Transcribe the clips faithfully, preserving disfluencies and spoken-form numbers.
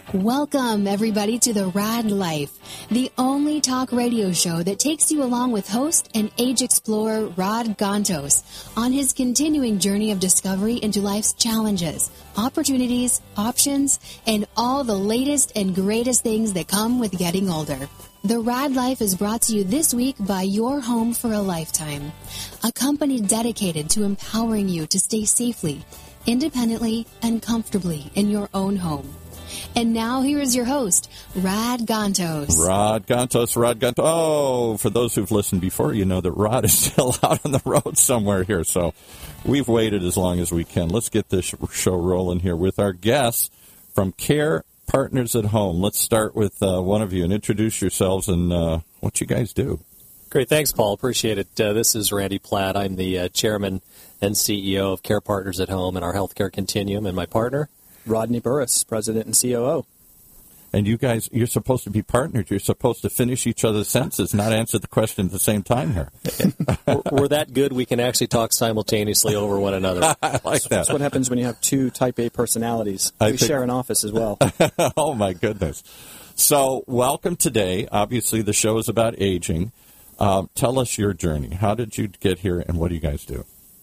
Welcome, everybody, to The Rad Life, the only talk radio show that takes you along with host and age explorer Rod Gantos on his continuing journey of discovery into life's challenges, opportunities, options, and all the latest and greatest things that come with getting older. The Rad Life is brought to you this week by Your Home for a Lifetime, a company dedicated to empowering you to stay safely, independently, and comfortably in your own home. And now here is your host, Rod Gantos. Rod Gantos, Rod Gantos. Oh, for those who've listened before, you know that Rod is still out on the road somewhere here. So we've waited as long as we can. Let's get this show rolling here with our guests from Care Partners at Home. Let's start with uh, one of you and introduce yourselves and uh, what you guys do. Great. Thanks, Paul. Appreciate it. Uh, this is Randy Platt. I'm the uh, chairman and C E O of Care Partners at Home and our healthcare continuum, and my partner, Rodney Burris, President and C O O. And you guys, you're supposed to be partners. You're supposed to finish each other's sentences, not answer the question at the same time here. we're, we're that good we can actually talk simultaneously over one another. I like that. That's what happens when you have two type A personalities. I we think... share an office as well. Oh, my goodness. So welcome today. Obviously, the show is about aging. Um, tell us your journey. How did you get here, and what do you guys do?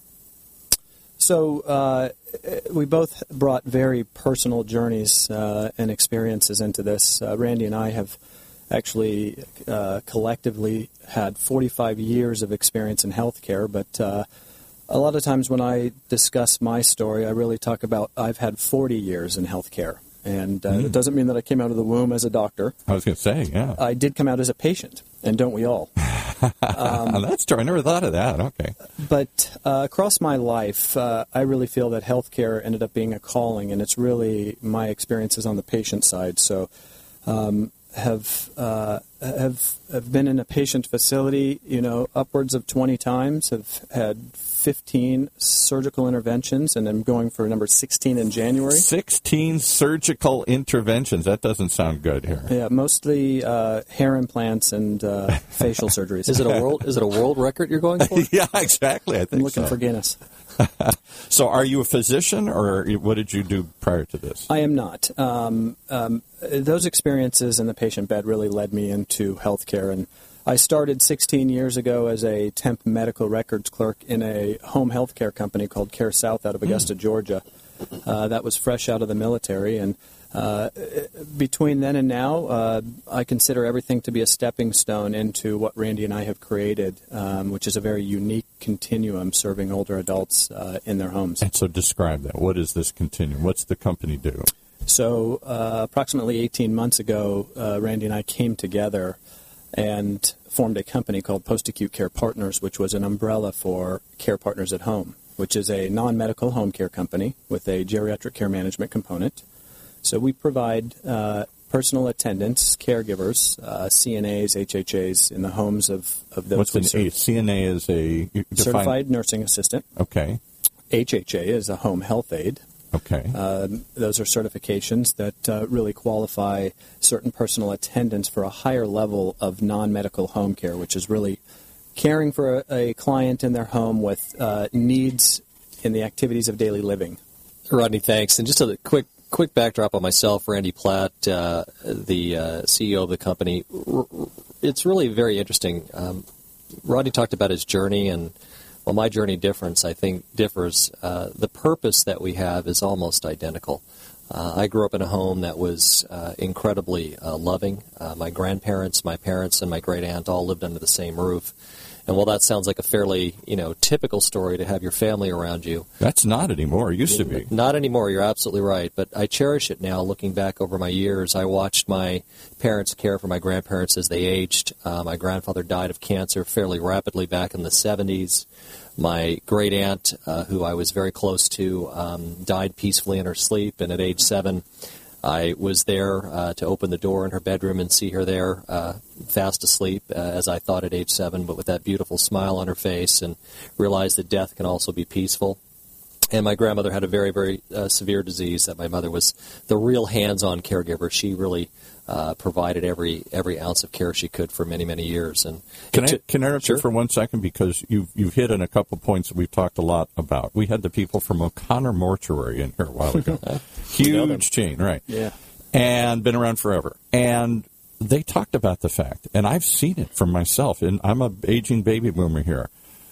So uh, we both brought very personal journeys uh, and experiences into this. Uh, Randy and I have actually uh, collectively had forty-five years of experience in healthcare, but uh, a lot of times when I discuss my story, I really talk about I've had forty years in healthcare. And uh, mm. it doesn't mean that I came out of the womb as a doctor. I was going to say, yeah. I did come out as a patient, and don't we all? Um, That's true. I never thought of that. Okay. But uh, across my life, uh, I really feel that healthcare ended up being a calling, and it's really my experiences on the patient side. So um, have uh, have have been in a patient facility, you know, upwards of twenty times. Have had fifteen surgical interventions, and I'm going for number sixteen in January. sixteen surgical interventions. That doesn't sound good here. Yeah, mostly uh, hair implants and uh, facial surgeries. Is it a world? Is it a world record you're going for? Yeah, exactly. I think I'm looking so. for Guinness. So, are you a physician, or what did you do prior to this? I am not. Um, um, those experiences in the patient bed really led me into healthcare, and I started sixteen years ago as a temp medical records clerk in a home health care company called Care South out of Augusta, mm. Georgia. Uh, that was fresh out of the military. And uh, between then and now, uh, I consider everything to be a stepping stone into what Randy and I have created, um, which is a very unique continuum serving older adults uh, in their homes. And so describe that. What is this continuum? What's the company do? So uh, approximately eighteen months ago, uh, Randy and I came together and formed a company called Post-Acute Care Partners, which was an umbrella for Care Partners at Home, which is a non-medical home care company with a geriatric care management component. So we provide uh, personal attendants, caregivers, uh, C N As, H H As in the homes of, of those. What's an A? C N A is a... Certified Nursing Assistant. Okay. H H A is a home health aide. Okay. Uh, those are certifications that uh, really qualify certain personal attendants for a higher level of non-medical home care, which is really caring for a, a client in their home with uh, needs in the activities of daily living. Rodney, thanks. And just a quick quick backdrop on myself, Randy Platt, uh, the uh, C E O of the company. It's really very interesting. Um, Rodney talked about his journey, and well, my journey difference, I think, differs. Uh, the purpose that we have is almost identical. Uh, I grew up in a home that was uh, incredibly uh, loving. Uh, my grandparents, my parents, and my great aunt all lived under the same roof. And while that sounds like a fairly, you know, typical story to have your family around you, that's not anymore. It used to be. Not anymore. You're absolutely right. But I cherish it now. Looking back over my years, I watched my parents care for my grandparents as they aged. Uh, my grandfather died of cancer fairly rapidly back in the seventies. My great aunt, uh, who I was very close to, um, died peacefully in her sleep. And at age seven, I was there uh, to open the door in her bedroom and see her there, uh, fast asleep, uh, as I thought at age seven, but with that beautiful smile on her face, and realized that death can also be peaceful. And my grandmother had a very, very uh, severe disease that my mother was the real hands-on caregiver. She really uh, provided every every ounce of care she could for many, many years. And Can I, can I interrupt sure? you for one second? Because you've, you've hit on a couple points that we've talked a lot about. We had the people from O'Connor Mortuary in here a while ago. Huge chain, right. Yeah. and been around forever. And they talked about the fact, and I've seen it for myself, and I'm an aging baby boomer here.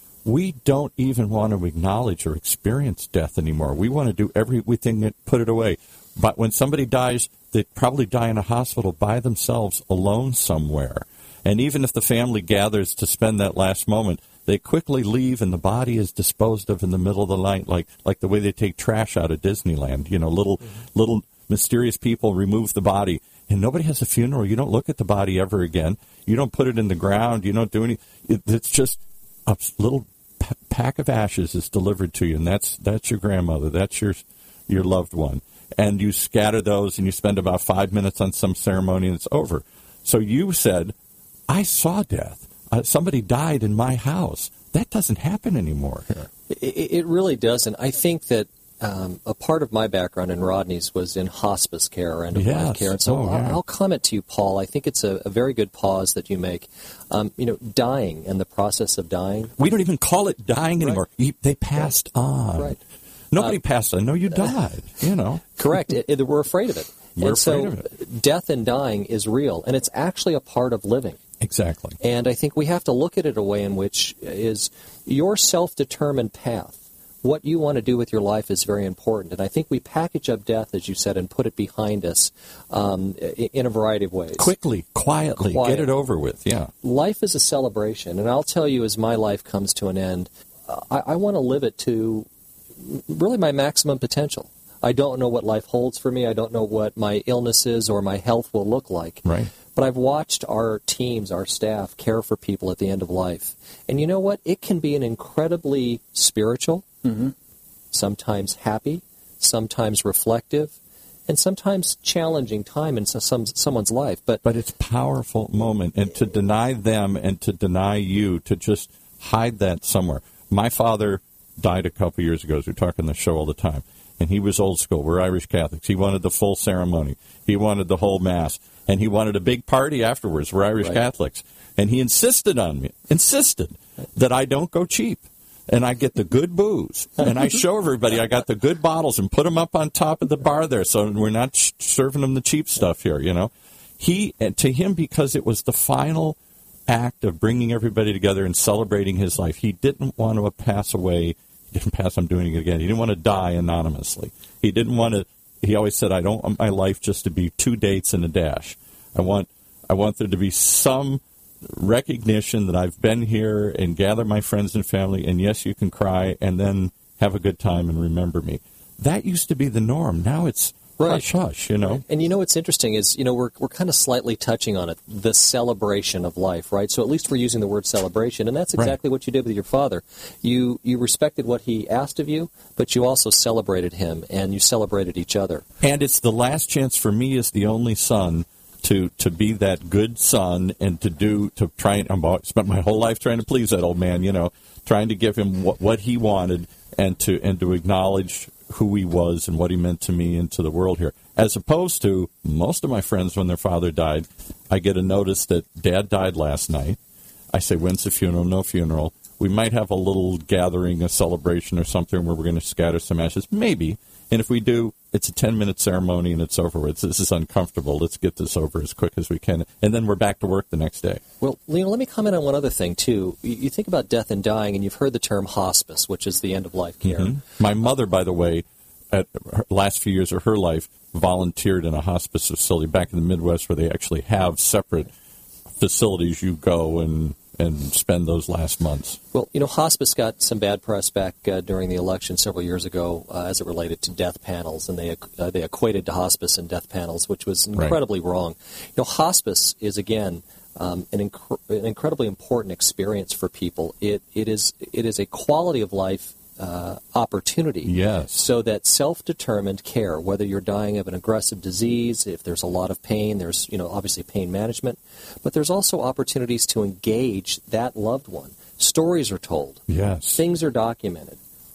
We don't even want to acknowledge or experience death anymore. We want to do everything that put it away. But when somebody dies, they probably die in a hospital by themselves, alone somewhere. And even if the family gathers to spend that last moment, they quickly leave, and the body is disposed of in the middle of the night, like like the way they take trash out of Disneyland. You know, little mm-hmm. little mysterious people remove the body, and nobody has a funeral. You don't look at the body ever again. You don't put it in the ground. You don't do any. It, it's just a little p- pack of ashes is delivered to you, and that's that's your grandmother. That's your your loved one, and you scatter those, and you spend about five minutes on some ceremony, and it's over. So you said, I saw death. Uh, somebody died in my house. That doesn't happen anymore here. It, it really doesn't. I think that um, a part of my background in Rodney's was in hospice care or end-of-life yes. care. And so oh, I'll, yeah. I'll comment to you, Paul. I think it's a, a very good pause that you make. Um, you know, dying and the process of dying. We don't even call it dying anymore. Right. They passed right. on. Right. Nobody uh, passed on. No, you died. You know. Correct. It, it, we're afraid of it. We're and afraid so of it. Death and dying is real, and it's actually a part of living. Exactly. And I think we have to look at it a way in which is your self-determined path. What you want to do with your life is very important. And I think we package up death, as you said, and put it behind us um, in a variety of ways. Quickly, quietly, Quiet. Get it over with, yeah. Life is a celebration. And I'll tell you, as my life comes to an end, I, I want to live it to really my maximum potential. I don't know what life holds for me. I don't know what my illnesses or my health will look like. Right. But I've watched our teams, our staff, care for people at the end of life. And you know what? It can be an incredibly spiritual, mm-hmm. sometimes happy, sometimes reflective, and sometimes challenging time in some someone's life. But but it's a powerful moment. And to deny them and to deny you, to just hide that somewhere. My father died a couple years ago, as we talk on the show all the time. And he was old school. We're Irish Catholics. He wanted the full ceremony. He wanted the whole Mass. And he wanted a big party afterwards. We're Irish right. Catholics. And he insisted on me, insisted that I don't go cheap. And I get the good booze. And I show everybody I got the good bottles and put them up on top of the bar there so we're not sh- serving them the cheap stuff here, you know. He, to him, because it was the final act of bringing everybody together and celebrating his life, he didn't want to pass away. He didn't pass, I'm doing it again. He didn't want to die anonymously. He didn't want to, he always said, I don't want my life just to be two dates and a dash. I want I want there to be some recognition that I've been here and gather my friends and family, and yes, you can cry, and then have a good time and remember me. That used to be the norm. Now it's right. hush, hush, you know. Right. And you know what's interesting is, you know, we're we're kind of slightly touching on it, the celebration of life, right? So at least we're using the word celebration, and that's exactly right. what you did with your father. You you respected what he asked of you, but you also celebrated him, and you celebrated each other. And it's the last chance for me as the only son to to be that good son and to do to try and I spent my whole life trying to please that old man, you know, trying to give him what, what he wanted and to and to acknowledge who he was and what he meant to me and to the world here. As opposed to most of my friends, when their father died, I get a notice that Dad died last night. I say, when's the funeral? No funeral. We might have a little gathering, a celebration or something where we're going to scatter some ashes. Maybe. And if we do, it's a ten-minute ceremony and it's over. It's, this is uncomfortable. Let's get this over as quick as we can. And then we're back to work the next day. Well, Leo, let me comment on one other thing, too. You think about death and dying, and you've heard the term hospice, which is the end-of-life care. Mm-hmm. My mother, by the way, at her last few years of her life, volunteered in a hospice facility back in the Midwest where they actually have separate facilities you go and and spend those last months. Well, you know, hospice got some bad press back uh, during the election several years ago uh, as it related to death panels, and they uh, they equated to hospice and death panels, which was incredibly right. wrong. You know, hospice is, again, um, an, inc- an incredibly important experience for people. It it is it is a quality of life Uh, opportunity. Yes. So that self-determined care, whether you're dying of an aggressive disease, if there's a lot of pain, there's, you know, obviously pain management, but there's also opportunities to engage that loved one. Stories are told. Yes. Things are documented.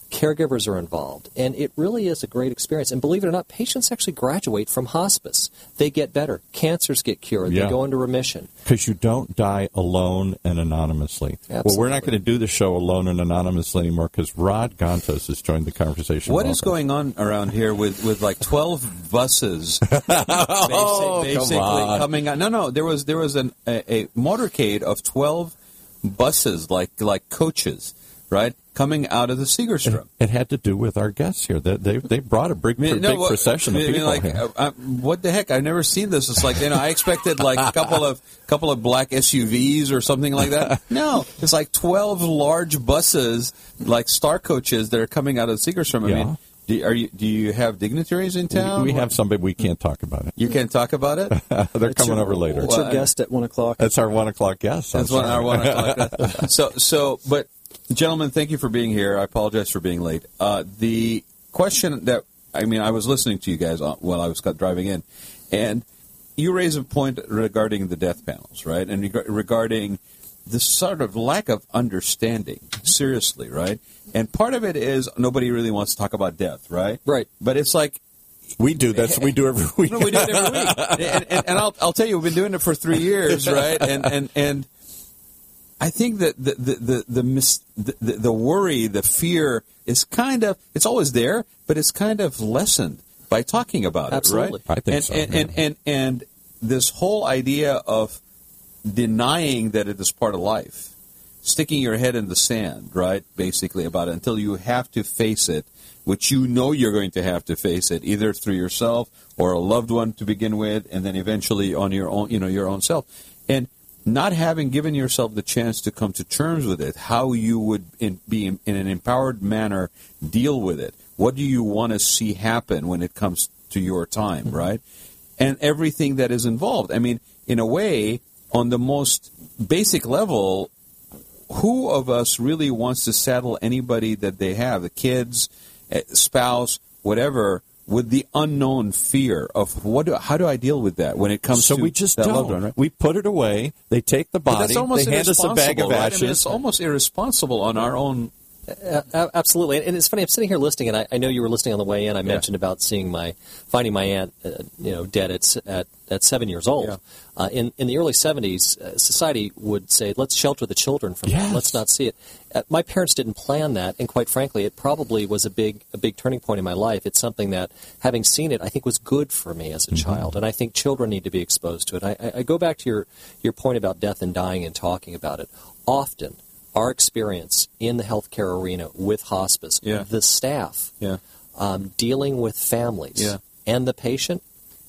Caregivers are involved, and it really is a great experience. And believe it or not, patients actually graduate from hospice. They get better. Cancers get cured. Yeah. They go into remission. Because you don't die alone and anonymously. Absolutely. Well, we're not going to do the show alone and anonymously anymore because Rod Gantos has joined the conversation. What Welcome. is going on around here with, with like twelve buses Oh, basic, come basically on. coming out? No, no, there was there was an, a, a motorcade of twelve buses, like like coaches, right, coming out of the Segerstrom. It had to do with our guests here. They they, they brought a big, I mean, big no, what- procession I of mean, people like, here. uh, uh, what the heck? I've never seen this. It's like, you know, I expected like a couple of couple of black S U Vs or something like that. No, it's like twelve large buses, like star coaches that are coming out of the Segerstrom. I Yeah. mean, do, are you do you have dignitaries in town? We have somebody we can't talk about it. You can't talk about it. They're coming your- over later. It's your Well, guest at one o'clock. That's our one o'clock guest. I'm That's one sorry. our one o'clock. So so, but gentlemen, thank you for being here. I apologize for being late. Uh, the question that I mean, I was listening to you guys while I was driving in, and you raise a point regarding the death panels, right? And reg- regarding this sort of lack of understanding, seriously, right? And part of it is nobody really wants to talk about death, right? Right. But it's like, We do. That's what we do every week. no, we do it every week. And, and, and I'll, I'll tell you, we've been doing it for three years, right? And and, and I think that the the the the, mis, the the worry, the fear is kind of, it's always there, but it's kind of lessened by talking about Absolutely. it, right? I think and, so, And, yeah. and, and and this whole idea of denying that it is part of life, sticking your head in the sand, right? Basically about it until you have to face it, which you know you're going to have to face it, either through yourself or a loved one to begin with, and then eventually on your own, you know, your own self. And not having given yourself the chance to come to terms with it, how you would in, be in, in an empowered manner deal with it. What do you want to see happen when it comes to your time, mm-hmm. right? And everything that is involved. I mean, in a way, on the most basic level, who of us really wants to saddle anybody that they have, the kids, spouse, whatever, with the unknown fear of what? Do, how do I deal with that when it comes So to we just that don't. loved one, right? We put it away. They take the But body. that's almost They hand us a bag of irresponsible, right? ashes. I mean, it's almost irresponsible on our own. Uh, absolutely, and it's funny. I'm sitting here listening, and I, I know you were listening on the way in. I Yeah. mentioned about seeing my, finding my aunt, uh, you know, dead at at, at seven years old. Yeah. Uh, in in the early seventies, uh, society would say, "Let's shelter the children from Yes. that. Let's not see it." Uh, my parents didn't plan that, and quite frankly, it probably was a big a big turning point in my life. It's something that, having seen it, I think was good for me as a Mm-hmm. child, and I think children need to be exposed to it. I, I, I go back to your your point about death and dying and talking about it. Often, our experience in the healthcare arena with hospice, Yeah. the staff, Yeah. um, dealing with families, Yeah. and the patient,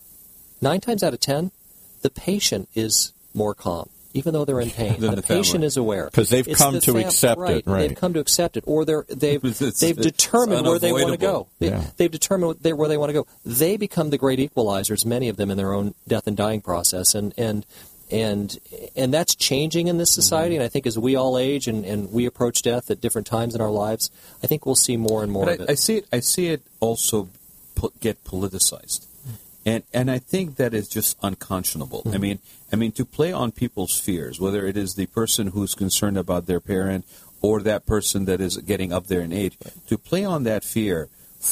nine times out of ten, the patient is more calm, even though they're in pain. Than the, the patient family. is aware 'Cause they've It's come the to accept it, right. They've come to accept it, or they're they've It's- they've it's determined where they want to unavoidable. go. They, Yeah. They've determined what they- where they want to go. They become the great equalizers, many of them in their own death and dying process, and and. And and that's changing in this society. And I think as we all age and, and we approach death at different times in our lives, I think we'll see more and more But of I, it. I see it. I see it also po- get politicized, and and I think that is just unconscionable. I mean, I mean to play on people's fears, whether it is the person who's concerned about their parent or that person that is getting up there in age, to play on that fear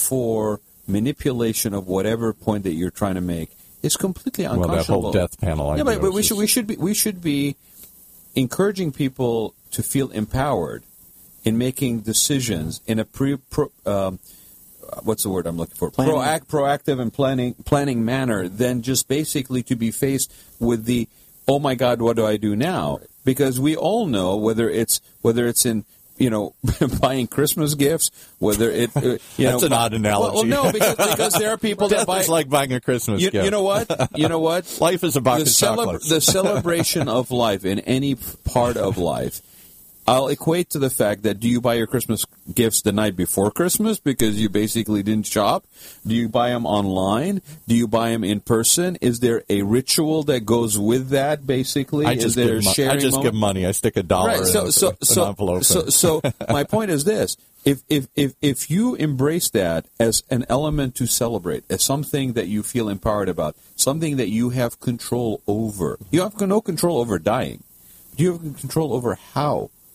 for manipulation of whatever point that you're trying to make is completely Well, unconscionable. that whole death panel Yeah, idea but, but we was should just- we should be we should be encouraging people to feel empowered in making decisions in a pre pro, um, what's the word I'm looking for Planning. Proact, proactive and planning planning manner than just basically to be faced with the oh my God, what do I do now? Because we all know whether it's whether it's in you know, buying Christmas gifts, whether it, uh, you That's know, an odd analogy. Well, well no, because, because there are people that Death buy. is like buying a Christmas you, gift. you know what? You know what? Life is a box the of celebra- chocolates. the celebration of life in any part of life, I'll equate to the fact that do you buy your Christmas gifts the night before Christmas because you basically didn't shop? Do you buy them online? Do you buy them in person? Is there a ritual that goes with that, basically? I Is just, there give, mo- sharing I just moment? give money. I stick a dollar Right. in So, a, so, an so, envelope. so, so, my point is this: if, if, if, if you embrace that as an element to celebrate, as something that you feel empowered about, something that you have control over, you have no control over dying. You have control over how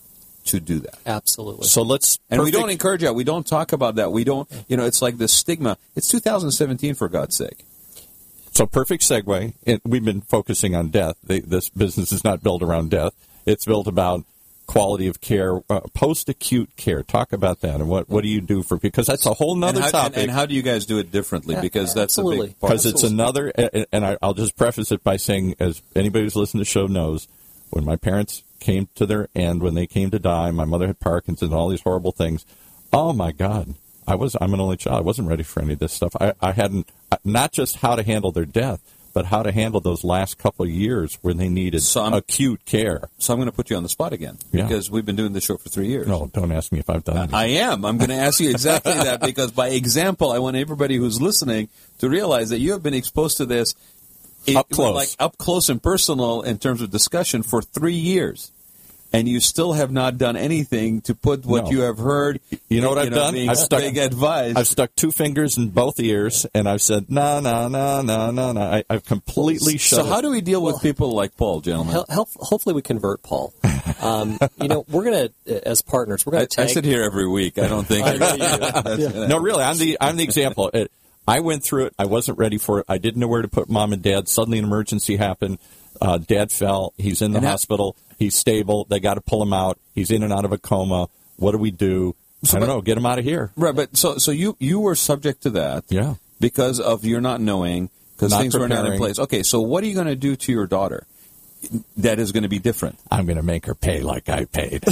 to do that. Absolutely. So let's And we perfect- don't encourage that. We don't talk about that. We don't, you know, it's like the stigma. It's two thousand seventeen, for God's sake. So perfect segue. It, we've been focusing on death. They, this business is not built around death. It's built about quality of care, uh, post-acute care. Talk about that, and what, what do you do for, because that's a whole nother and how, topic. And, and how do you guys do it differently? Because that's a Absolutely. big part. Because it's another, and and I, I'll just preface it by saying, as anybody who's listened to the show knows, when my parents came to their end, when they came to die, my mother had Parkinson's and all these horrible things. Oh my God, I was I'm an only child. I wasn't ready for any of this stuff. I, I hadn't, not just how to handle their death, but how to handle those last couple of years when they needed So I'm- acute care. So I'm going to put you on the spot again, Yeah. because we've been doing this show for three years. No, don't ask me if I've done it. I am. I'm going to ask you exactly that, because by example, I want everybody who's listening to realize that you have been exposed to this it- Up close. like up close and personal in terms of discussion for three years. And you still have not done anything to put what No. you have heard. You know what I've done? Being I've stuck- big advice. I've stuck two fingers in both ears, and I've said, no, no, no, no, no, no. I, I've completely shut so how it. do we deal with people like Paul, gentlemen? Hel- help, hopefully we convert Paul. Um, you know, we're going to, as partners, we're I, going to I tag. sit here every week. I don't think. I know you do. No, really, I'm the I'm the example. It, I went through it. I wasn't ready for it. I didn't know where to put mom and dad. Suddenly, an emergency happened. Uh, dad fell. He's in the And that- hospital. He's stable. They got to pull him out. He's in and out of a coma. What do we do? So, I don't but- know. Get him out of here. Right, but so so you you were subject to that. Yeah. Because of your not knowing, because Not things were not in preparing. place. Okay, so what are you going to do to your daughter that is going to be different? I'm going to make her pay like I paid.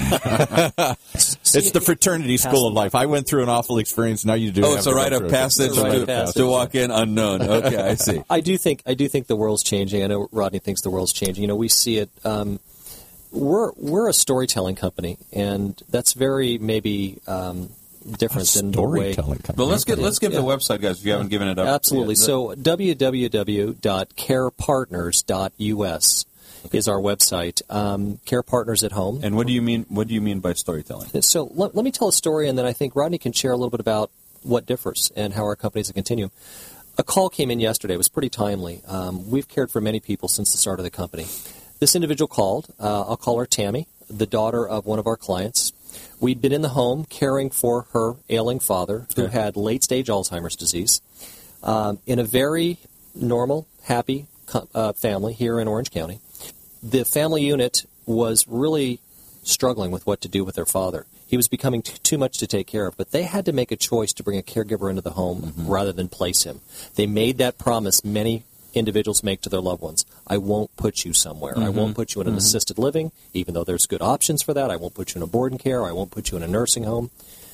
It's the fraternity school of life. I went through an awful experience. Now you do. Oh, have it's a to go rite of through it. passage, It's a rite to, of passage. to walk in unknown. Okay, I see. I do think I do think the world's changing. I know Rodney thinks the world's changing. You know, we see it. Um, we're we're a storytelling company, and that's very maybe um, different than the way. Storytelling company. But let's get let's give Yeah. the website, guys, if you haven't given it up. Absolutely. yet. So w w w dot care partners dot u s is our website. Um, Care Partners at Home. And what do you mean? What do you mean by storytelling? So let, let me tell a story, and then I think Rodney can share a little bit about what differs and how our company is a continuum. A call came in yesterday. It was pretty timely. Um, we've cared for many people since the start of the company. This individual called. Uh, I'll call her Tammy, the daughter of one of our clients. We'd been in the home caring for her ailing father, who Okay. had late-stage Alzheimer's disease, um, in a very normal, happy co- uh, family here in Orange County. The family unit was really struggling with what to do with their father. He was becoming t- too much to take care of, but they had to make a choice to bring a caregiver into the home Mm-hmm. rather than place him. They made that promise many individuals make to their loved ones. I won't put you somewhere. I Mm-hmm. won't put you in an assisted living, even though there's good options for that. I won't put you in a board and care. I won't put you in a nursing home.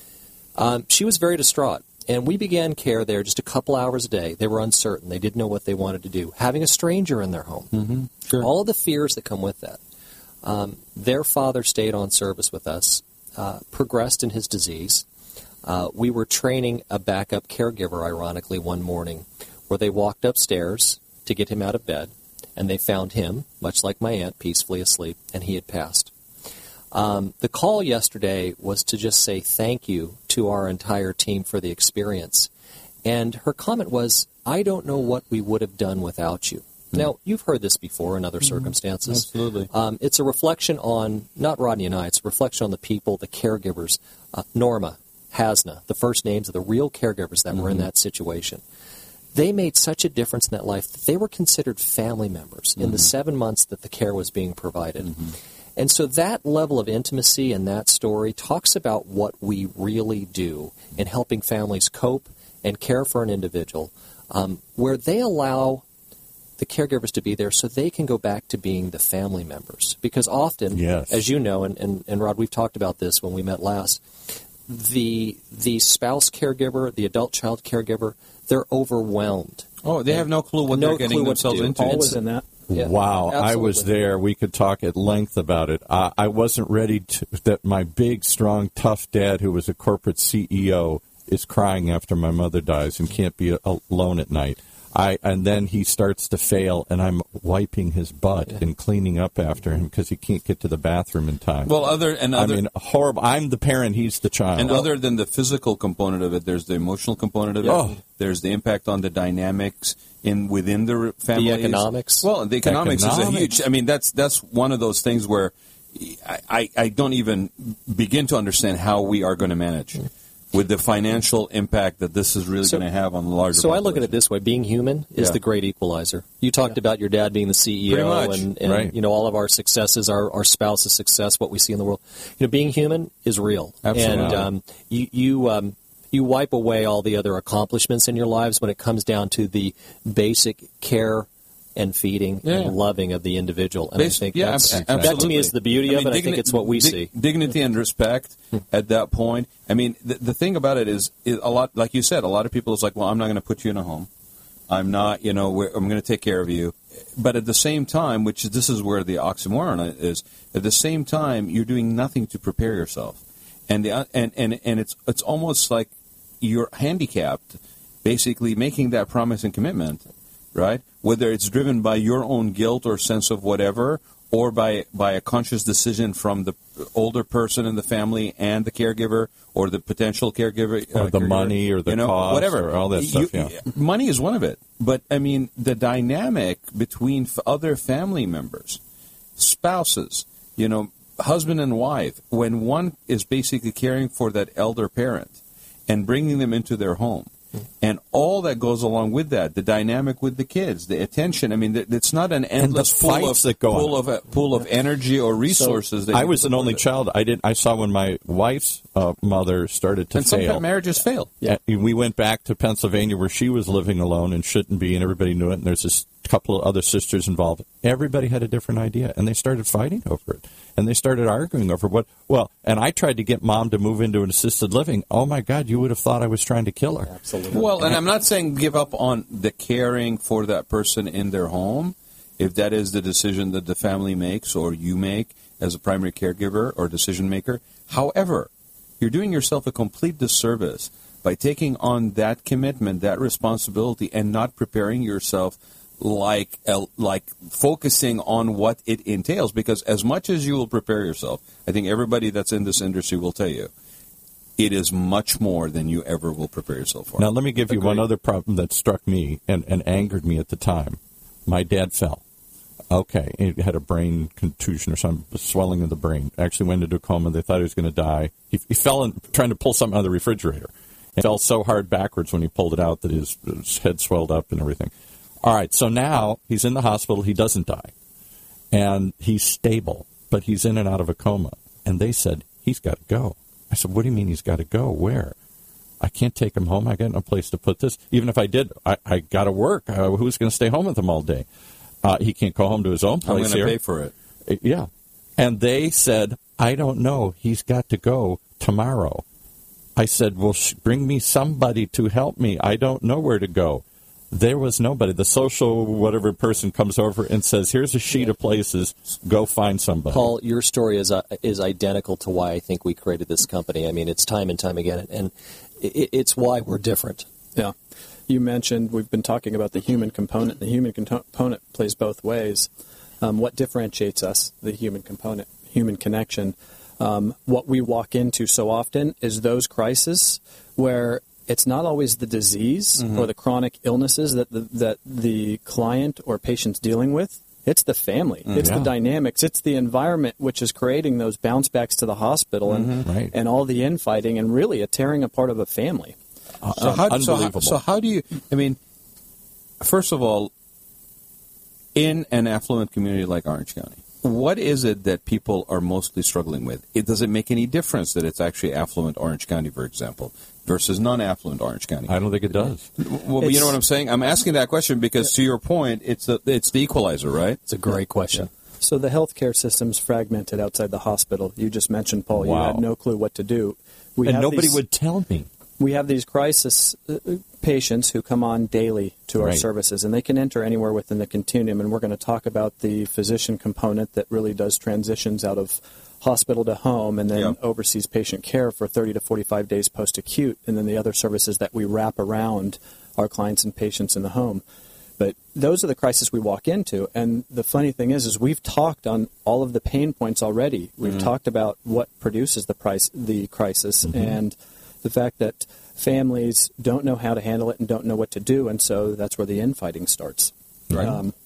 Um, she was very distraught. And we began care there just a couple hours a day. They were uncertain. They didn't know what they wanted to do. Having a stranger in their home. Mm-hmm. Sure. All of the fears that come with that. Um, their father stayed on service with us, uh, progressed in his disease. Uh, we were training a backup caregiver, ironically, one morning, where they walked upstairs to get him out of bed, and they found him, much like my aunt, peacefully asleep, and he had passed. Um, the call yesterday was to just say thank you to our entire team for the experience. And her comment was, I don't know what we would have done without you. Now, you've heard this before in other circumstances. Absolutely. Um, it's a reflection on, not Rodney and I, it's a reflection on the people, the caregivers, uh, Norma, Hasna, the first names of the real caregivers that were in that situation. They made such a difference in that life that they were considered family members in the seven months that the care was being provided. And so that level of intimacy and that story talks about what we really do in helping families cope and care for an individual, um, where they allow the caregivers to be there so they can go back to being the family members. Because often, Yes. as you know, and, and, and Rod, we've talked about this when we met last, the the spouse caregiver, the adult child caregiver, they're overwhelmed. Oh, they have no clue what No they're getting clue what to themselves do. into. Paul It's- was in that. Yeah, Wow, I was absolutely. there. We could talk at length about it. I, I wasn't ready to, that my big, strong, tough dad, who was a corporate C E O, is crying after my mother dies and can't be alone at night. I and then he starts to fail, and I'm wiping his butt and cleaning up after him because he can't get to the bathroom in time. Well, other and I other mean, horrible. I'm the parent; he's the child. and other than the physical component of it, there's the emotional component of it. Oh. There's the impact on the dynamics in within the family. economics. Well, the economics, is a Economics. huge. I mean, that's that's one of those things where I, I, I don't even begin to understand how we are going to manage with the financial impact that this is really So- going to have on the larger So I look at population. it this way: being human is Yeah. the great equalizer. You talked about your dad being the C E O, Pretty much. and, and Right. you know all of our successes, our, our spouse's success, what we see in the world. You know, being human is real, Absolutely. and um, you you um, you wipe away all the other accomplishments in your lives when it comes down to the basic care and feeding Yeah. and loving of the individual. And Basi- I think yeah, that's, ab- that to absolutely. me is the beauty I of mean, it. I think digni- it's what we dig- see. Dignity and respect at that point. I mean, the, the thing about it is, is a lot, like you said, a lot of people is like, well, I'm not going to put you in a home. I'm not, you know, we're, I'm going to take care of you. But at the same time, which is, this is where the oxymoron is, at the same time, you're doing nothing to prepare yourself. And the, and, and, and it's, it's almost like you're handicapped, basically making that promise and commitment, right? Whether it's driven by your own guilt or sense of whatever, or by by a conscious decision from the older person in the family and the caregiver, or the potential caregiver, Or uh, the caregiver, money or the you know, cost whatever, or all that stuff, yeah. Money is one of it, but I mean the dynamic between f- other family members, spouses, you know, husband and wife, when one is basically caring for that elder parent and bringing them into their home. And all that goes along with that, the dynamic with the kids, the attention. I mean, th- it's not an endless pool fights of that go pool on. of uh, pool of energy or resources. that I you was can an only put it. child. I did. I saw when my wife's uh, mother started to and fail. sometimes marriages fail. Uh, we went back to Pennsylvania where she was living alone and shouldn't be, and everybody knew it. And there's this couple of other sisters involved. Everybody had a different idea, and they started fighting over it. And they started arguing over what. Well, and I tried to get mom to move into an assisted living. Oh my God, you would have thought I was trying to kill her. Absolutely. Well, and I'm not saying give up on the caring for that person in their home, if that is the decision that the family makes or you make as a primary caregiver or decision maker. However, you're doing yourself a complete disservice by taking on that commitment, that responsibility, and not preparing yourself like uh, like focusing on what it entails. Because as much as you will prepare yourself, I think everybody that's in this industry will tell you, it is much more than you ever will prepare yourself for. Now, let me give you one Agreed. other problem that struck me and, and angered me at the time. My dad fell. Okay, he had a brain contusion or some swelling of the brain. Actually went into a coma. They thought he was going to die. He, he fell in, trying to pull something out of the refrigerator. He fell so hard backwards when he pulled it out that his, his head swelled up and everything. All right, so now he's in the hospital. He doesn't die. And he's stable, but he's in and out of a coma. And they said, he's got to go. I said, what do you mean he's got to go? Where? I can't take him home. I got no place to put this. Even if I did, I, I got to work. Uh, who's going to stay home with him all day? Uh, he can't go home to his own I'm place going to here. pay for it. Uh, Yeah. And they said, I don't know. He's got to go tomorrow. I said, well, sh- bring me somebody to help me. I don't know where to go. There was nobody. The social whatever person comes over and says, here's a sheet of places. Go find somebody. Paul, your story is uh, is identical to why I think we created this company. I mean, it's time and time again, and it, it's why we're different. Yeah. You mentioned we've been talking about the human component. The human component plays both ways. Um, what differentiates us, the human component, human connection, um, what we walk into so often is those crises where it's not always the disease Mm-hmm. or the chronic illnesses that the, that the client or patient's dealing with. It's the family. It's Yeah. the dynamics. It's the environment which is creating those bounce backs to the hospital and, Mm-hmm. Right. and all the infighting and really a tearing apart of a family. Uh, So how, so, how, unbelievable. so how do you, I mean, first of all, in an affluent community like Orange County, what is it that people are mostly struggling with? It does it make any difference that it's actually affluent Orange County, for example, versus non-affluent Orange County? I don't think it does. Well, you know what I'm saying? I'm asking that question because, to your point, it's the it's the equalizer, right? It's a great question. So the healthcare system's fragmented outside the hospital. You just mentioned, Paul, you Wow. had no clue what to do. We And have nobody these, would tell me. We have these crisis uh, patients who come on daily to our Right. services, and they can enter anywhere within the continuum. And we're going to talk about the physician component that really does transitions out of hospital to home and then Yeah. oversees patient care for thirty to forty-five days post-acute, and then the other services that we wrap around our clients and patients in the home. But those are the crises we walk into. And the funny thing is, is we've talked on all of the pain points already. We've Mm-hmm. talked about what produces the price, the crisis, Mm-hmm. and the fact that families don't know how to handle it and don't know what to do, and so that's where the infighting starts. Right. Um,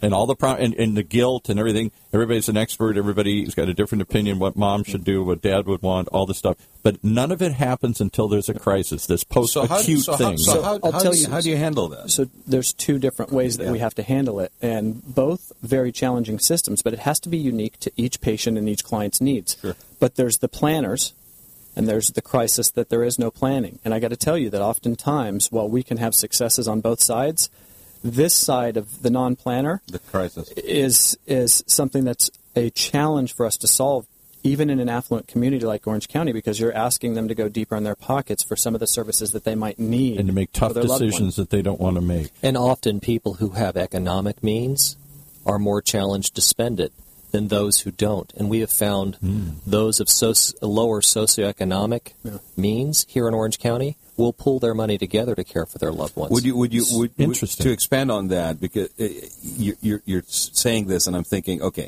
And all the pro- and, and the guilt and everything. Everybody's an expert. Everybody's got a different opinion what mom should do, what dad would want, all this stuff. But none of it happens until there's a crisis, this post-acute so how, so thing. How, so how, I'll how, tell do you, you- how do you handle that? So there's two different ways that Yeah. we have to handle it, and both very challenging systems, but it has to be unique to each patient and each client's needs. Sure. But there's the planners, and there's the crisis that there is no planning. And I got to tell you that oftentimes, while we can have successes on both sides, this side of the non-planner The crisis. is is something that's a challenge for us to solve, even in an affluent community like Orange County, because you're asking them to go deeper in their pockets for some of the services that they might need. and to make for tough their loved one. decisions that they don't want to make. And often people who have economic means are more challenged to spend it than those who don't. And we have found Mm. those of soci- lower socioeconomic Yeah. means here in Orange County will pull their money together to care for their loved ones. Would you? Would you? Would, would- Interesting. to expand on that, because uh, you- you're, you're saying this, and I'm thinking, okay,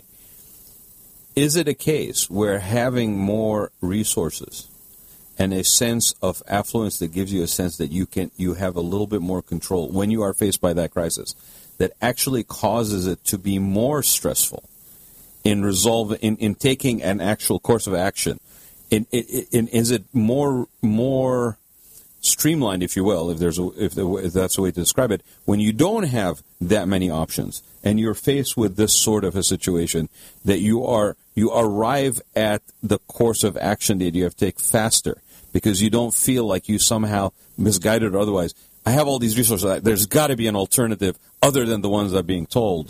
is it a case where having more resources and a sense of affluence that gives you a sense that you can you have a little bit more control when you are faced by that crisis, that actually causes it to be more stressful in resolve in, in taking an actual course of action? In, in, in, is it more more streamlined, if you will, if there's a, if, the, if that's the way to describe it, when you don't have that many options and you're faced with this sort of a situation, that you are you arrive at the course of action that you have to take faster because you don't feel like you somehow misguided or otherwise. I have all these resources. There's got to be an alternative other than the ones that are being told.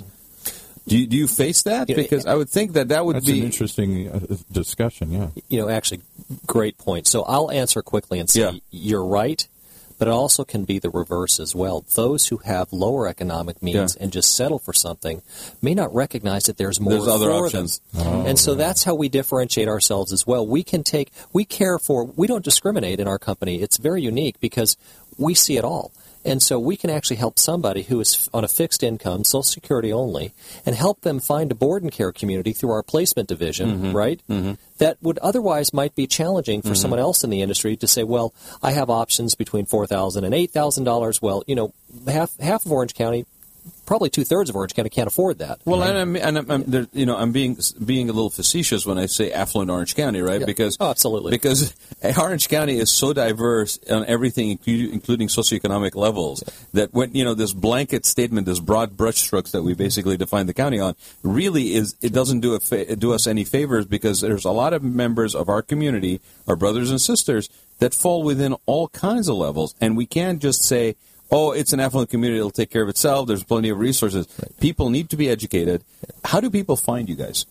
Do you, do you face that? You know, Because I would think that that would That's be an interesting uh, discussion, yeah. you know, actually, great point. So I'll answer quickly and say Yeah. you're right, but it also can be the reverse as well. Those who have lower economic means Yeah. and just settle for something may not recognize that there's more There's other for options. them. and so that's how we differentiate ourselves as well. We can take, we care for, we don't discriminate in our company. It's very unique because we see it all. And so we can actually help somebody who is on a fixed income, Social Security only, and help them find a board and care community through our placement division, Mm-hmm. right? That would otherwise might be challenging for someone else in the industry to say, well, I have options between four thousand dollars and eight thousand dollars. Well, you know, half half of Orange County, probably two-thirds of Orange County can't afford that. Well, and I'm, and I'm, I'm there, you know, I'm being being a little facetious when I say affluent Orange County, right? Yeah. Because Oh, absolutely. because Orange County is so diverse on everything, inclu- including socioeconomic levels, that when you know this blanket statement, this broad brushstrokes that we basically define the county on, really is it doesn't do a fa- do us any favors because there's a lot of members of our community, our brothers and sisters, that fall within all kinds of levels, and we can't just say, oh, it's an affluent community, it'll take care of itself, there's plenty of resources. People need to be educated. How do people find you guys?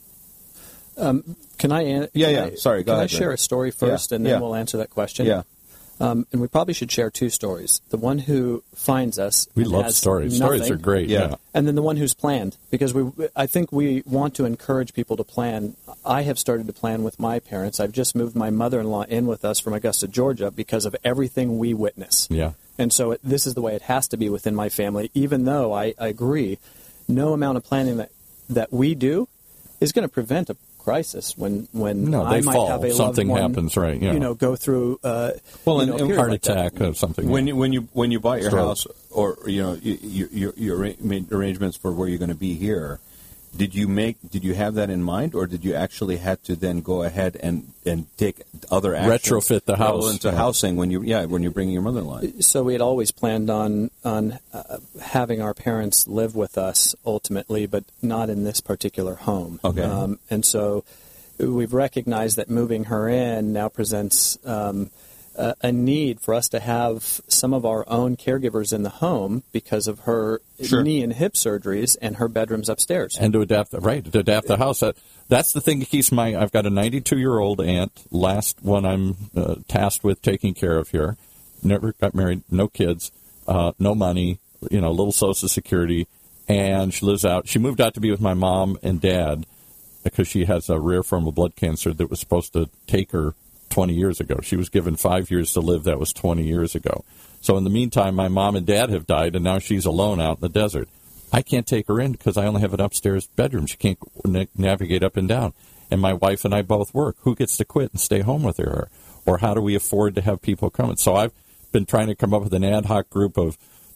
Can I? an- Yeah, can yeah. I- Sorry, go Can ahead, I share Greg. a story first, Yeah, and then yeah. we'll answer that question? Um, and we probably should share two stories. The one who finds us. We and love has stories. Stories nothing, are great, Yeah. yeah. and then the one who's planned, because we, I think we want to encourage people to plan. I have started to plan with my parents. I've just moved my mother-in-law in with us from Augusta, Georgia, because of everything we witness. Yeah. And so it, this is the way it has to be within my family, even though I, I agree, no amount of planning that, that we do is going to prevent a crisis when, when No, I they might fall. have a Something loved one, happens, right, yeah. You know, go through uh, Well, you and- know, a and period Heart like that. attack or something. When yeah. you when you when you bought your Stroke. house, or you know you you, you, you arra- made arrangements for where you're going to be here, did you make did you have that in mind, or did you actually had to then go ahead and, and take other actions Retrofit the house, relevant to yeah. housing when you yeah when you're bringing your mother-in-law in? So we had always planned on on uh, having our parents live with us ultimately, but not in this particular home. Okay. Um, and so we've recognized that moving her in now presents um, a, a need for us to have some of our own caregivers in the home because of her Sure. knee and hip surgeries and her bedrooms upstairs. And to adapt, the, right, to adapt the house. That, that's the thing that keeps my, I've got a ninety-two-year-old aunt, last one I'm uh, tasked with taking care of here. Never got married, no kids, uh, no money, you know, little Social Security, and she lives out. She moved out to be with my mom and dad because she has a rare form of blood cancer that was supposed to take her twenty years ago. She was given five years to live. That was twenty years ago. So in the meantime, my mom and dad have died, and now she's alone out in the desert. I can't take her in because I only have an upstairs bedroom. She can't na- navigate up and down. And my wife and I both work. Who gets to quit and stay home with her? Or how do we afford to have people come? And so I've been trying to come up with an ad hoc group of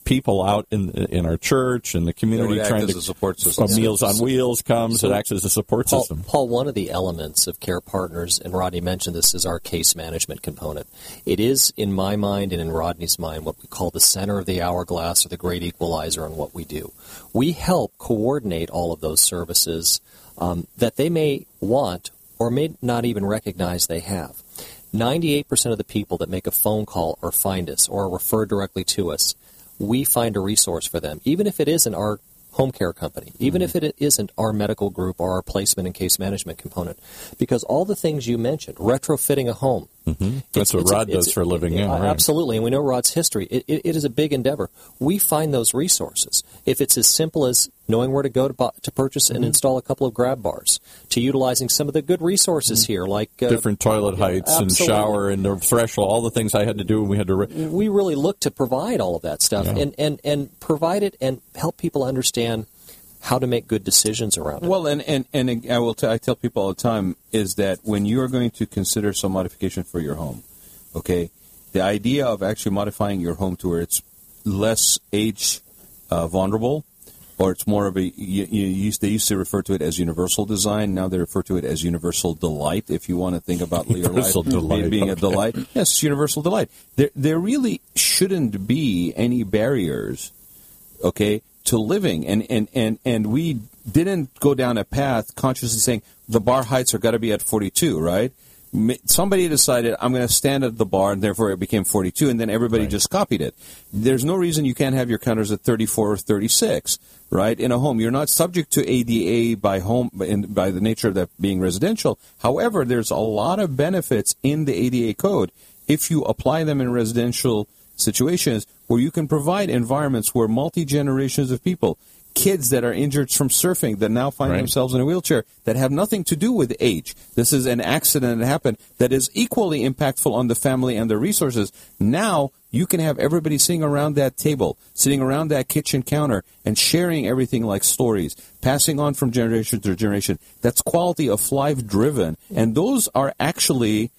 people out in in our church and the community It would act trying as to a support system. uh, Meals on Wheels comes. So, it acts as a support Paul, system. Paul, one of the elements of Care Partners, and Rodney mentioned this, is our case management component. It is, in my mind and in Rodney's mind, what we call the center of the hourglass or the great equalizer in what we do. We help coordinate all of those services um, that they may want or may not even recognize they have. ninety-eight percent of the people that make a phone call or find us or refer directly to us, we find a resource for them, even if it isn't our home care company, even Mm-hmm. if it isn't our medical group or our placement and case management component. Because all the things you mentioned, retrofitting a home. Mm-hmm. That's what it's a- Rod does it's- for a living. Yeah, uh, right. Absolutely, and we know Rod's history. It, it, it is a big endeavor. We find those resources. If it's as simple as knowing where to go to, bu- to purchase and Mm-hmm. install a couple of grab bars, to utilizing some of the good resources here, like uh, Different toilet heights and absolutely. shower and the threshold, all the things I had to do, and we had to. Re- we really look to provide all of that stuff Yeah. and, and, and provide it and help people understand how to make good decisions around it. Well, and, and, and I will t- I tell people all the time is that when you are going to consider some modification for your home, okay, the idea of actually modifying your home to where it's less age uh, vulnerable, or it's more of a, you, you used, they used to refer to it as universal design. Now they refer to it as universal delight, if you want to think about your life Universal delight, being a okay. delight. Yes, it's universal delight. There, there really shouldn't be any barriers, okay, to living. And, and, and, and we didn't go down a path consciously saying the bar heights are got to be at forty-two, right? Ma- Somebody decided, I'm going to stand at the bar, and therefore it became forty-two, and then everybody Right. just copied it. There's no reason you can't have your counters at thirty-four or thirty-six, right, in a home. You're not subject to A D A by home in, by the nature of that being residential. However, there's a lot of benefits in the A D A code if you apply them in residential situations where you can provide environments where multi-generations of people, kids that are injured from surfing that now find Right. themselves in a wheelchair that have nothing to do with age. This is an accident that happened that is equally impactful on the family and their resources. Now you can have everybody sitting around that table, sitting around that kitchen counter and sharing everything like stories, passing on from generation to generation. That's quality of life driven. And those are actually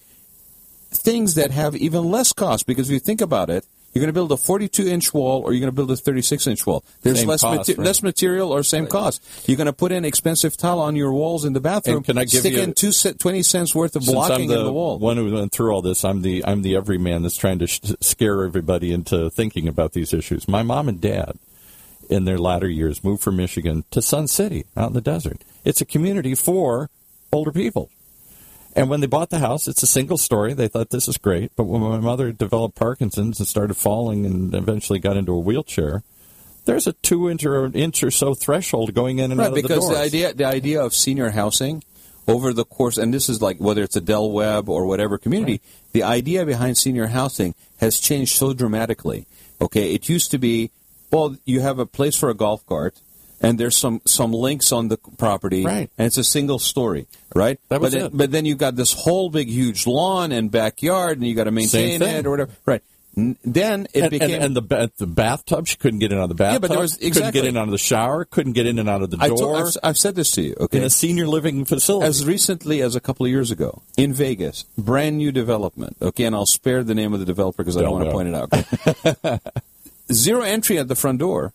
things that have even less cost, because if you think about it, you're going to build a forty-two inch wall or you're going to build a thirty-six inch wall. There's Same less cost, mate- right. less material or same cost. You're going to put in expensive tile on your walls in the bathroom. And can I give stick you- in two ce- twenty cents worth of Since blocking I'm the, in the wall. one who went through all this, I'm the I'm the everyman that's trying to sh- scare everybody into thinking about these issues. My mom and dad, in their latter years, moved from Michigan to Sun City, out in the desert. It's a community for older people. And when they bought the house, it's a single story. They thought this is great. But when my mother developed Parkinson's and started falling and eventually got into a wheelchair, there's a two inch or, inch or so threshold going in and Right, out of the because doors. the idea the idea of senior housing over the course, and this is like whether it's a Del Webb or whatever community, Right. the idea behind senior housing has changed so dramatically. Okay, it used to be, well, you have a place for a golf cart, and there's some, some links on the property, Right. and it's a single story, right? That was but then, it. But then you've got this whole big, huge lawn and backyard, and you got to maintain Same thing. it or whatever, right? N- Then it and, became and, and the ba- the bathtub, she couldn't get in out of the bathtub. Yeah, but there was- Couldn't exactly. get in out of the shower. Couldn't get in and out of the I door. told, I've, I've said this to you, okay? in a senior living facility. As recently as a couple of years ago in Vegas, brand new development. Okay, and I'll spare the name of the developer because I don't Don't want to know. point it out. Okay? Zero entry at the front door,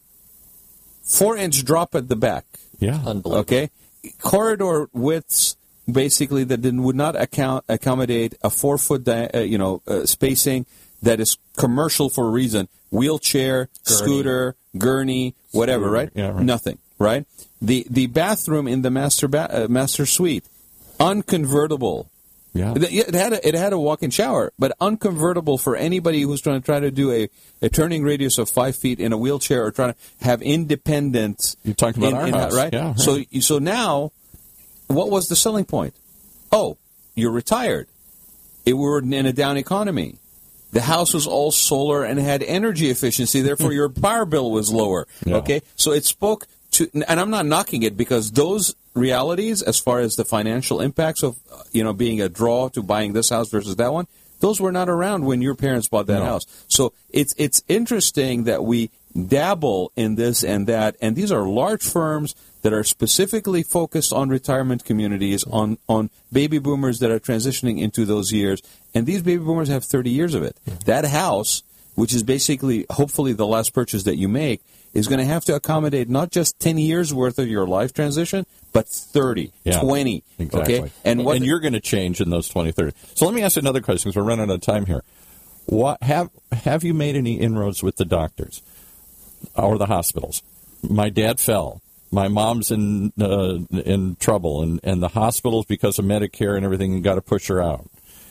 four inch drop at the back. yeah, Unbelievable. Okay, corridor widths basically that didn't, would not account accommodate a four foot di- uh, you know uh, spacing that is commercial for a reason. Wheelchair, Gurney. scooter, gurney, whatever. Scooter, Right? yeah, right. Nothing. Right. The the bathroom in the master ba- uh, master suite, unconvertible. yeah. It it had a, it had a walk-in shower, but unconvertible for anybody who's trying to try to do a, a turning radius of five feet in a wheelchair or trying to have independence. You're talking about in- our in that, house. right? Yeah, right. So so now, what was the selling point? Oh, you're retired. It were in a down economy. The house was all solar and had energy efficiency. Therefore, your power bill was lower. Yeah. Okay, so it spoke to, and I'm not knocking it because those realities, as far as the financial impacts of uh, you know being a draw to buying this house versus that one, those were not around when your parents bought that No. house. So it's it's interesting that we dabble in this and that, and these are large firms that are specifically focused on retirement communities, on, on baby boomers that are transitioning into those years. And these baby boomers have thirty years of it. That house which is basically, hopefully, the last purchase that you make, is going to have to accommodate not just ten years worth of your life transition, but thirty, yeah, twenty. Exactly. Okay? And, what and you're going to change in those twenty, thirty. So let me ask you another question, because we're running out of time here. What have have you made any inroads with the doctors or the hospitals? My dad fell. My mom's in uh, in trouble, and, and the hospitals, because of Medicare and everything, got to push her out.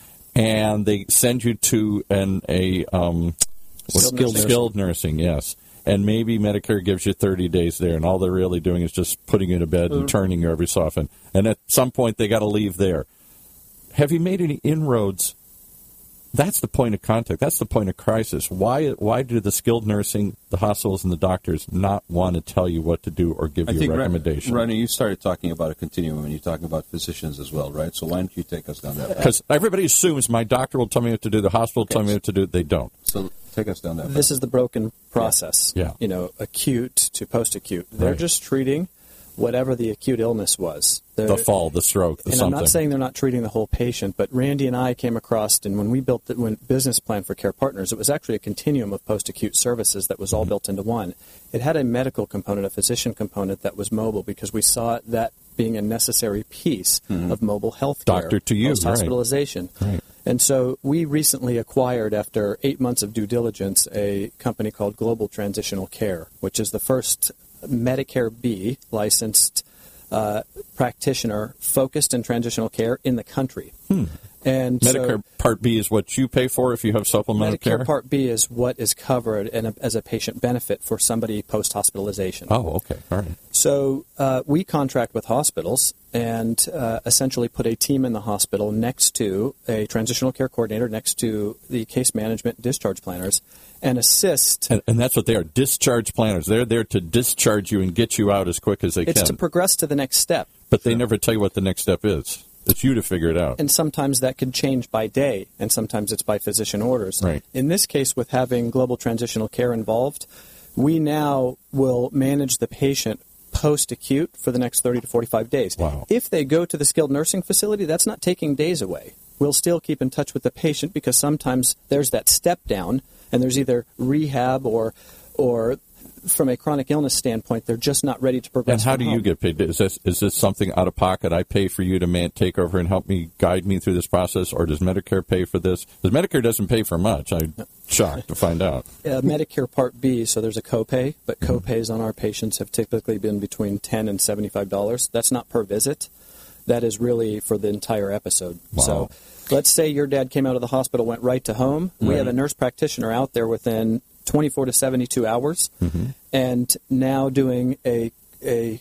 And they send you to an a um, Skilled skilled, nursing. skilled nursing, yes. And maybe Medicare gives you thirty days there, and all they're really doing is just putting you to bed and turning you every so often. And at some point, they got to leave there. Have you made any inroads? That's the point of contact. That's the point of crisis. Why Why do the skilled nursing, the hospitals, and the doctors not want to tell you what to do or give I you think a recommendation? Ronnie, you started talking about a continuum, and you're talking about physicians as well, right? So why don't you take us down that path? Because everybody assumes my doctor will tell me what to do, the hospital will tell me what to do. They don't. So take us down that path. This is the broken process. Yeah. You know, acute to post-acute. They're Right. just treating whatever the acute illness was. They're, The fall, the stroke, the and something. I'm not saying they're not treating the whole patient, but Randy and I came across, and when we built the when business plan for Care Partners, it was actually a continuum of post-acute services that was all Mm-hmm. built into one. It had a medical component, a physician component that was mobile, because we saw that being a necessary piece of mobile health care. Doctor to you, right. Post-hospitalization. Right. And so we recently acquired, after eight months of due diligence, a company called Global Transitional Care, which is the first Medicare B licensed uh, practitioner focused in transitional care in the country. Hmm. And Medicare so Part B is what you pay for if you have supplemental Medicare care? Part B is what is covered in a, as a patient benefit for somebody post-hospitalization. Oh, okay. All right. So uh, we contract with hospitals and uh, essentially put a team in the hospital next to a transitional care coordinator, next to the case management discharge planners, and assist. And, and that's what they are, discharge planners. They're there to discharge you and get you out as quick as they It's can. to progress to the next step. But they never tell you what the next step is. It's you to figure it out. And sometimes that could change by day, and sometimes it's by physician orders. Right. In this case, with having global transitional care involved, we now will manage the patient post-acute for the next thirty to forty-five days. Wow. If they go to the skilled nursing facility, that's not taking days away. We'll still keep in touch with the patient, because sometimes there's that step down, and there's either rehab or, or from a chronic illness standpoint, they're just not ready to progress. And how from do you home. get paid? Is this, is this something out of pocket? I pay for you to man, take over and help me, guide me through this process, or does Medicare pay for this? Because Medicare doesn't pay for much. I'm shocked to find out. Uh, Medicare Part B, so there's a copay, but copays on our patients have typically been between ten dollars and seventy-five dollars. That's not per visit. That is really for the entire episode. Wow. So let's say your dad came out of the hospital, went right to home. We Right. have a nurse practitioner out there within twenty-four to seventy-two hours, Mm-hmm. and now doing a a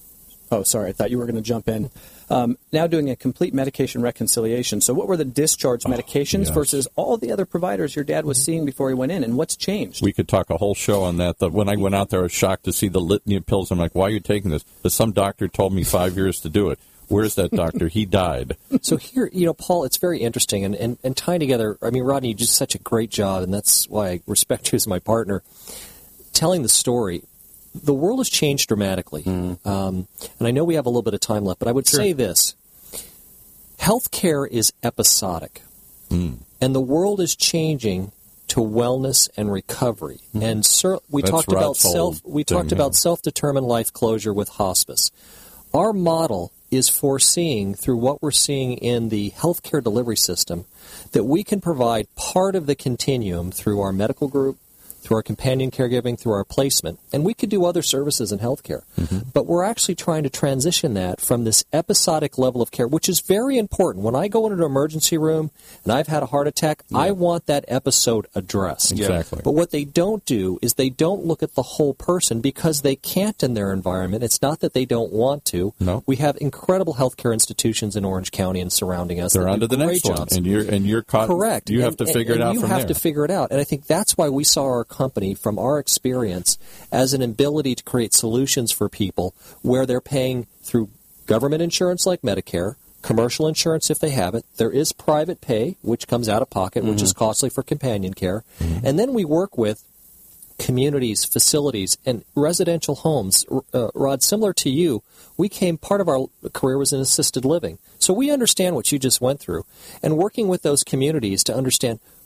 oh sorry, I thought you were going to jump in. Um, now doing a complete medication reconciliation. So what were the discharge medications yes. versus all the other providers your dad was seeing before he went in, and what's changed? We could talk a whole show on that. That when I went out there, I was shocked to see the litany of pills. I'm like, why are you taking this? But some doctor told me five years to do it. Where's that doctor? He died. So here, you know, Paul, it's very interesting, and, and, and tying together, I mean, Rodney, you did such a great job, and that's why I respect you as my partner, telling the story. The world has changed dramatically, Mm-hmm. um, and I know we have a little bit of time left, but I would say this. Healthcare is episodic, Mm. and the world is changing to wellness and recovery. And cer- we That's talked about Rod's whole self. We thing, talked yeah. about self-determined life closure with hospice. Our model is foreseeing through what we're seeing in the healthcare delivery system that we can provide part of the continuum through our medical group, through our companion caregiving, through our placement, and we could do other services in healthcare. Mm-hmm. But we're actually trying to transition that from this episodic level of care, which is very important. When I go into an emergency room and I've had a heart attack, I want that episode addressed. Exactly. But what they don't do is they don't look at the whole person because they can't in their environment. It's not that they don't want to. No. We have incredible healthcare institutions in Orange County and surrounding us. They're that on do to the great next one, jobs. and you're and you're caught. Correct. You have And- to and- figure and it out you from have there. to figure it out. And I think that's why we saw our company, from our experience, as an ability to create solutions for people where they're paying through government insurance like Medicare, commercial insurance if they have it. There is private pay, which comes out of pocket, which is costly for companion care. And then we work with communities, facilities, and residential homes. Uh, Rod, similar to you, we came, part of our career was in assisted living. So we understand what you just went through. And working with those communities to understand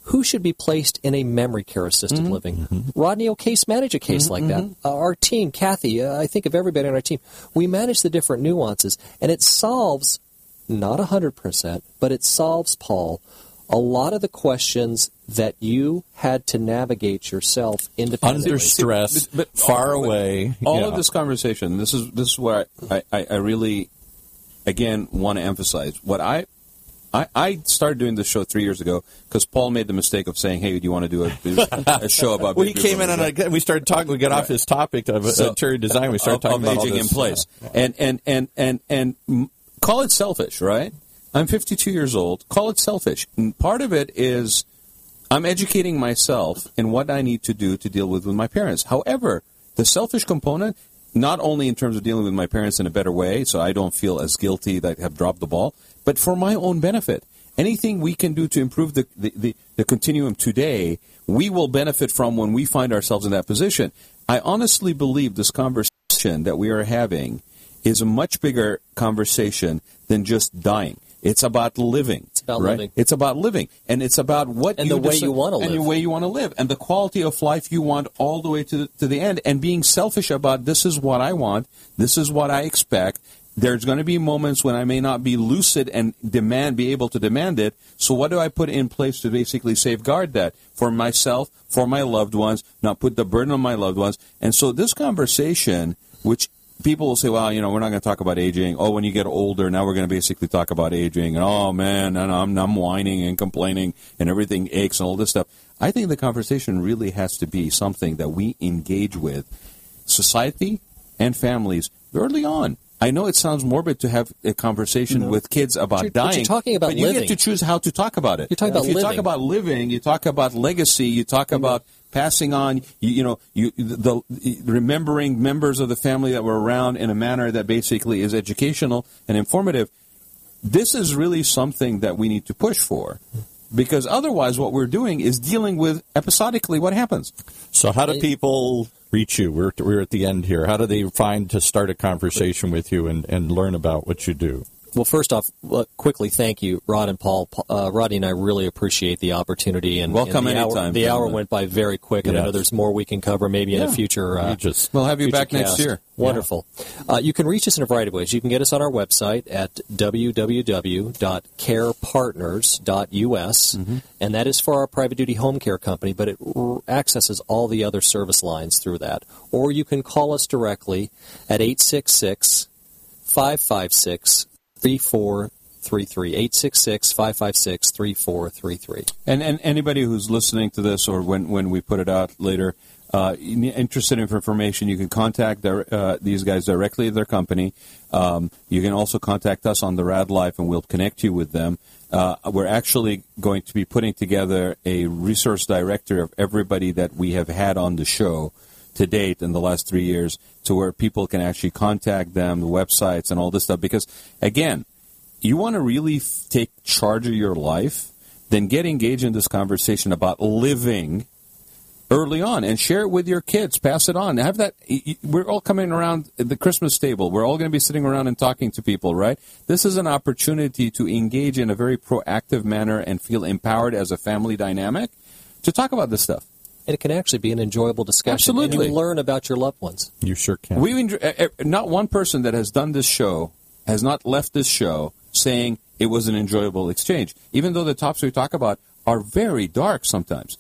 who should be placed in a memory care assisted Mm-hmm. living. Mm-hmm. Rodney will case manage a case Mm-hmm. like that. Uh, our team, Kathy, uh, I think of everybody on our team, we manage the different nuances, and it solves, not one hundred percent, but it solves, Paul, a lot of the questions that you had to navigate yourself independently. Under stress, But- but far all- away. All yeah. of this conversation, this is this is where I, I, I really, again, want to emphasize. What I, I, I started doing this show three years ago because Paul made the mistake of saying, "Hey, do you want to do a, a show about?" Well, he baby came in boomers?" and I, we started talking. We got off his topic of So- uh, interior design. We started of, talking of about all aging this. in place, and and and and and mm, call it selfish, right? I'm fifty-two years old. Call it selfish. And part of it is I'm educating myself in what I need to do to deal with with my parents. However, the selfish component, not only in terms of dealing with my parents in a better way, so I don't feel as guilty that I have dropped the ball, but for my own benefit. Anything we can do to improve the, the, the, the continuum today, we will benefit from when we find ourselves in that position. I honestly believe this conversation that we are having is a much bigger conversation than just dying. It's about living. It's about right? living. It's about living, and it's about what And you the way deci- you wanna and live. the way you want to live, and the quality of life you want all the way to the, to the end, and being selfish about this is what I want, this is what I expect. There's going to be moments when I may not be lucid and demand, be able to demand it. So what do I put in place to basically safeguard that for myself, for my loved ones, not put the burden on my loved ones? And so this conversation, which people will say, well, you know, we're not going to talk about aging. Oh, when you get older, now we're going to basically talk about aging. And oh, man, and I'm, I'm whining and complaining and everything aches and all this stuff. I think the conversation really has to be something that we engage with society and families early on. I know it sounds morbid to have a conversation No. with kids about You're- but dying. you're talking about but you living. get to choose how to talk about it. You're talking about if you talk living. about living, you talk about legacy, you talk about passing on, you, you know, you the, the remembering members of the family that were around in a manner that basically is educational and informative. This is really something that we need to push for, because otherwise what we're doing is dealing with episodically what happens. So how do people reach you? We're, we're at the end here. How do they find to start a conversation with you and, and learn about what you do? Well, first off, uh, quickly, thank you, Rod and Paul. Uh, Rodney and I really appreciate the opportunity. And, Welcome and the anytime, Hour, the hour gentlemen. went by very quick, and I know Yes. there's more we can cover maybe in Yeah. a future. Uh, You just We'll have you future back next cast. year. Wonderful. Uh, you can reach us in a variety of ways. You can get us on our website at w w w dot care partners dot u s, Mm-hmm. and that is for our private duty home care company, but it r- accesses all the other service lines through that. Or you can call us directly at eight six six, five five six, three four three three, eight six six, five five six, three four three three. And and anybody who's listening to this, or when, when we put it out later, uh, interested in information, you can contact their, uh, these guys directly at their company. Um, you can also contact us on the Rad Life, and we'll connect you with them. Uh, we're actually going to be putting together a resource directory of everybody that we have had on the show to date in the last three years, to where people can actually contact them, the websites, and all this stuff. Because, again, you want to really f- take charge of your life, then get engaged in this conversation about living early on and share it with your kids. Pass it on. Have that. y- y- We're all coming around the Christmas table. We're all going to be sitting around and talking to people, right? This is an opportunity to engage in a very proactive manner and feel empowered as a family dynamic to talk about this stuff. And it can actually be an enjoyable discussion. Absolutely. And you learn about your loved ones. You sure can. We enjoy, uh, uh, not one person that has done this show has not left this show saying it was an enjoyable exchange, even though the topics we talk about are very dark sometimes.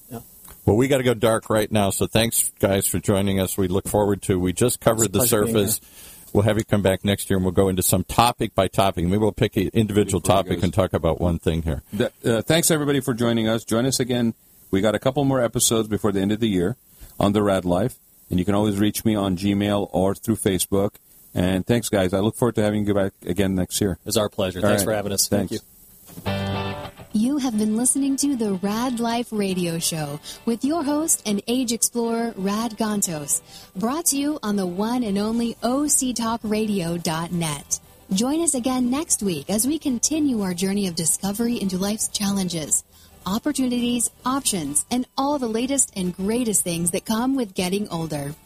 Well, we got to go dark right now, so thanks, guys, for joining us. We look forward to, we just covered the It's a pleasure being surface. We'll have you come back next year, and we'll go into some topic by topic. Maybe we'll pick an individual Before you topic guys- and talk about one thing here. The, uh, thanks, everybody, for joining us. Join us again. We got a couple more episodes before the end of the year on the Rad Life, and you can always reach me on Gmail or through Facebook. And thanks, guys. I look forward to having you back again next year. It's our pleasure. All Thanks right. for having us. Thanks. Thank you. You have been listening to the Rad Life Radio Show with your host and age explorer, Rad Gantos, brought to you on the one and only O C talk radio dot net. Join us again next week as we continue our journey of discovery into life's challenges, opportunities, options, and all the latest and greatest things that come with getting older.